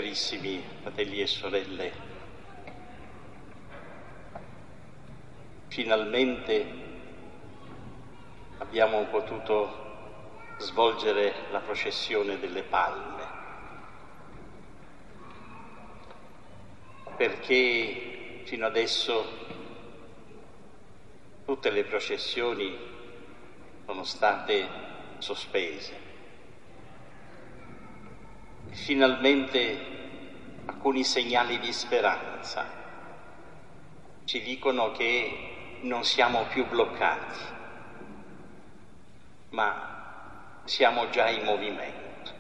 Carissimi fratelli e sorelle, finalmente abbiamo potuto svolgere la processione delle Palme, perché fino adesso tutte le processioni sono state sospese. Finalmente alcuni segnali di speranza ci dicono che non siamo più bloccati, ma siamo già in movimento.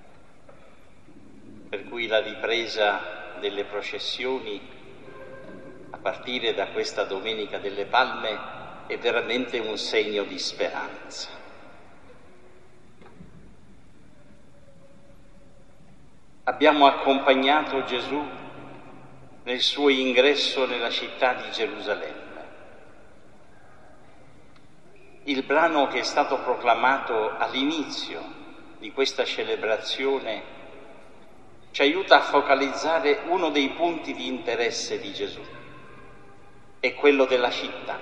Per cui la ripresa delle processioni, a partire da questa Domenica delle Palme, è veramente un segno di speranza. Abbiamo accompagnato Gesù nel suo ingresso nella città di Gerusalemme. Il brano che è stato proclamato all'inizio di questa celebrazione ci aiuta a focalizzare uno dei punti di interesse di Gesù, è quello della città.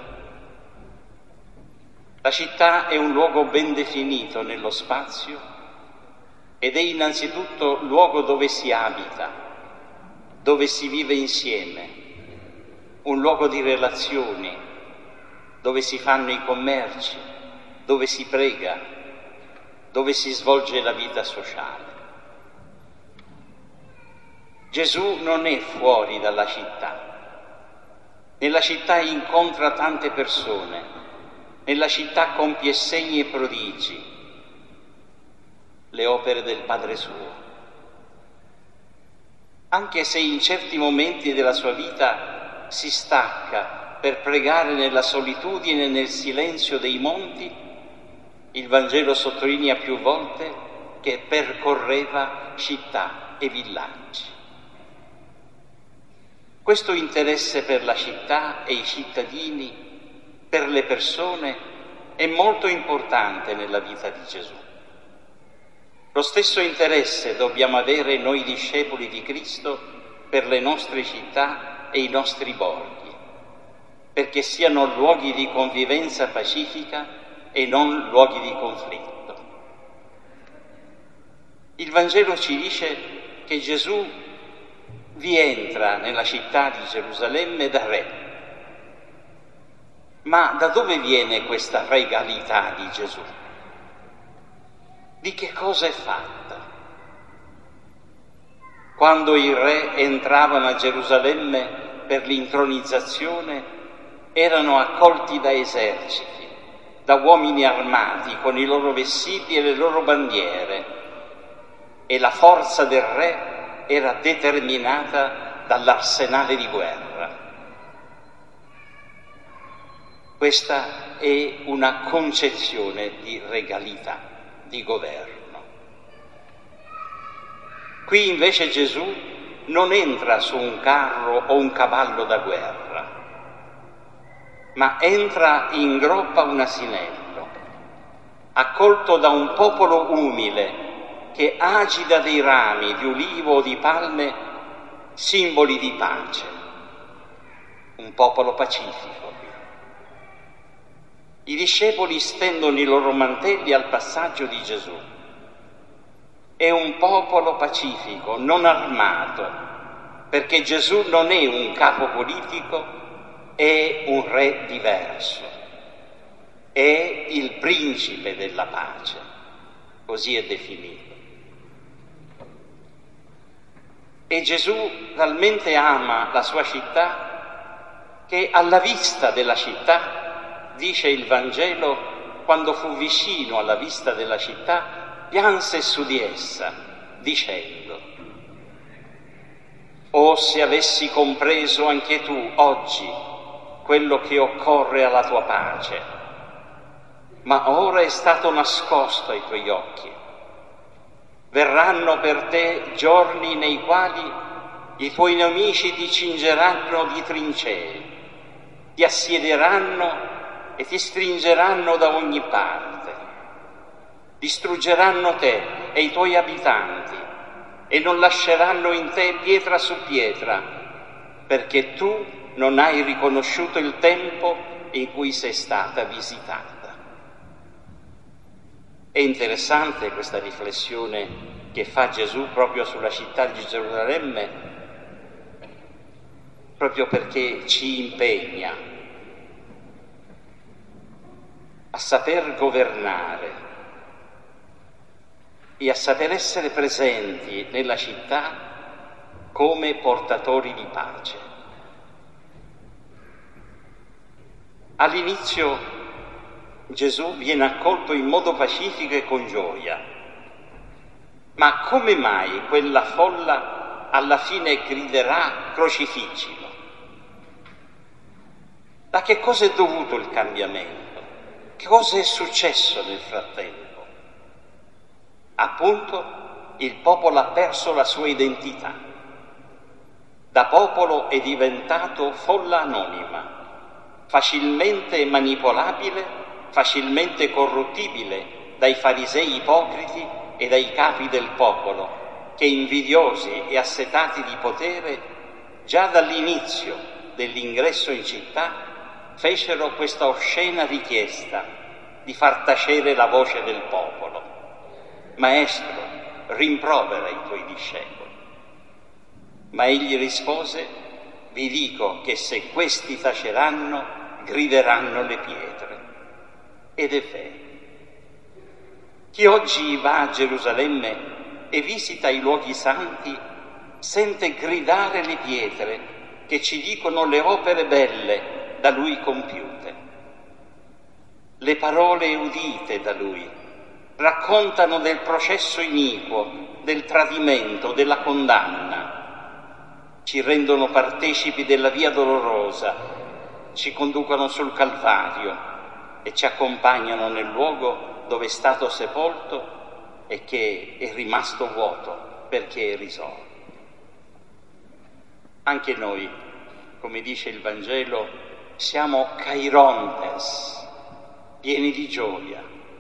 La città è un luogo ben definito nello spazio ed è innanzitutto luogo dove si abita, dove si vive insieme, un luogo di relazioni, dove si fanno i commerci, dove si prega, dove si svolge la vita sociale. Gesù non è fuori dalla città. Nella città incontra tante persone, nella città compie segni e prodigi, le opere del Padre suo. Anche se in certi momenti della sua vita si stacca per pregare nella solitudine e nel silenzio dei monti, il Vangelo sottolinea più volte che percorreva città e villaggi. Questo interesse per la città e i cittadini, per le persone, è molto importante nella vita di Gesù. Lo stesso interesse dobbiamo avere noi discepoli di Cristo per le nostre città e i nostri borghi, perché siano luoghi di convivenza pacifica e non luoghi di conflitto. Il Vangelo ci dice che Gesù vi entra nella città di Gerusalemme da re. Ma da dove viene questa regalità di Gesù? Di che cosa è fatta? Quando i re entravano a Gerusalemme per l'intronizzazione, erano accolti da eserciti, da uomini armati con i loro vestiti e le loro bandiere, e la forza del re era determinata dall'arsenale di guerra. Questa è una concezione di regalità, di governo. Qui invece Gesù non entra su un carro o un cavallo da guerra, ma entra in groppa un asinello, accolto da un popolo umile che agita dei rami di ulivo o di palme, simboli di pace, un popolo pacifico. I discepoli stendono i loro mantelli al passaggio di Gesù. È un popolo pacifico, non armato, perché Gesù non è un capo politico, è un re diverso, è il principe della pace, così è definito. E Gesù talmente ama la sua città che alla vista della città, dice il Vangelo, quando fu vicino alla vista della città, pianse su di essa, dicendo: «Oh, se avessi compreso anche tu oggi quello che occorre alla tua pace, ma ora è stato nascosto ai tuoi occhi. Verranno per te giorni nei quali i tuoi nemici ti cingeranno di trincee, ti assiederanno e ti stringeranno da ogni parte, distruggeranno te e i tuoi abitanti, e non lasceranno in te pietra su pietra, perché tu non hai riconosciuto il tempo in cui sei stata visitata. È interessante questa riflessione che fa Gesù proprio sulla città di Gerusalemme, proprio perché ci impegna a saper governare e a saper essere presenti nella città come portatori di pace. All'inizio Gesù viene accolto in modo pacifico e con gioia, ma come mai quella folla alla fine griderà crocifiggilo? Da che cosa è dovuto il cambiamento? Che cosa è successo nel frattempo? Appunto, il popolo ha perso la sua identità. Da popolo è diventato folla anonima, facilmente manipolabile, facilmente corruttibile dai farisei ipocriti e dai capi del popolo, che invidiosi e assetati di potere, già dall'inizio dell'ingresso in città, fecero questa oscena richiesta di far tacere la voce del popolo. Maestro, rimprovera i tuoi discepoli. Ma egli rispose: vi dico che se questi taceranno, grideranno le pietre. Ed è vero. Chi oggi va a Gerusalemme e visita i luoghi santi sente gridare le pietre che ci dicono le opere belle da lui compiute. Le parole udite da lui raccontano del processo iniquo, del tradimento, della condanna. Ci rendono partecipi della via dolorosa, ci conducono sul Calvario e ci accompagnano nel luogo dove è stato sepolto e che è rimasto vuoto perché è risorto. Anche noi, come dice il Vangelo, siamo kairontes, pieni di gioia,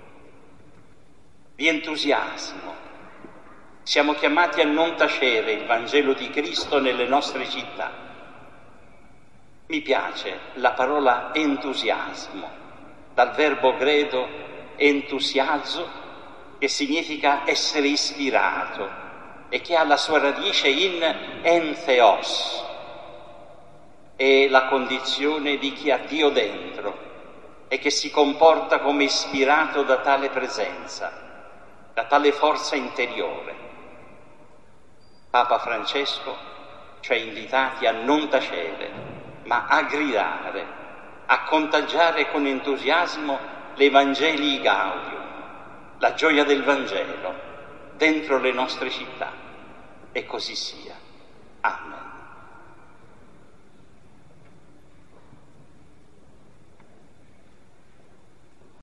di entusiasmo. Siamo chiamati a non tacere il Vangelo di Cristo nelle nostre città. Mi piace la parola entusiasmo, dal verbo greco entusiasmo, che significa essere ispirato e che ha la sua radice in entheos. È la condizione di chi ha Dio dentro e che si comporta come ispirato da tale presenza, da tale forza interiore. Papa Francesco ci ha invitati a non tacere, ma a gridare, a contagiare con entusiasmo l'Evangelii Gaudium, la gioia del Vangelo, dentro le nostre città. E così sia. Amen.